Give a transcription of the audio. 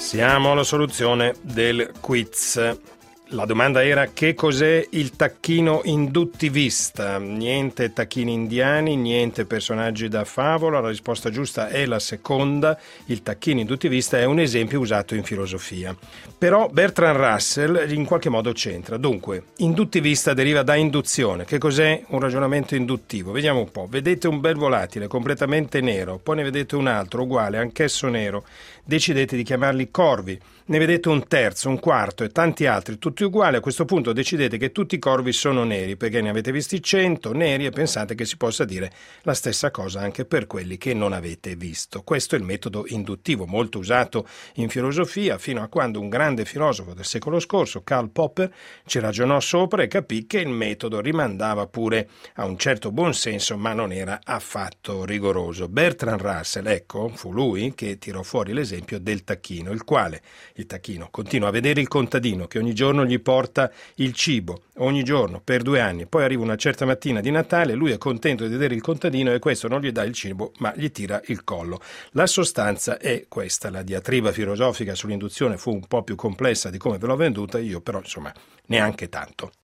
Siamo alla soluzione del quiz. La domanda era: che cos'è il tacchino induttivista? Niente tacchini indiani, niente personaggi da favola. La risposta giusta è la seconda. Il tacchino induttivista è un esempio usato in filosofia. Però Bertrand Russell in qualche modo c'entra. Dunque, induttivista deriva da induzione. Che cos'è un ragionamento induttivo? Vediamo un po'. Vedete un bel volatile completamente nero, poi ne vedete un altro uguale, anch'esso nero. Decidete di chiamarli corvi. Ne vedete un terzo, un quarto e tanti altri, tutti uguali. A questo punto decidete che tutti i corvi sono neri, perché ne avete visti 100 neri e pensate che si possa dire la stessa cosa anche per quelli che non avete visto. Questo è il metodo induttivo, molto usato in filosofia, fino a quando un grande filosofo del secolo scorso, Karl Popper, ci ragionò sopra e capì che il metodo rimandava pure a un certo buonsenso, ma non era affatto rigoroso. Bertrand Russell, ecco, fu lui che tirò fuori l'esempio del tacchino, il tacchino continua a vedere il contadino che ogni giorno gli porta il cibo, ogni giorno per 2 anni, poi arriva una certa mattina di Natale, lui è contento di vedere il contadino e questo non gli dà il cibo ma gli tira il collo. La sostanza è questa. La diatriba filosofica sull'induzione fu un po' più complessa di come ve l'ho venduta io, però insomma neanche tanto.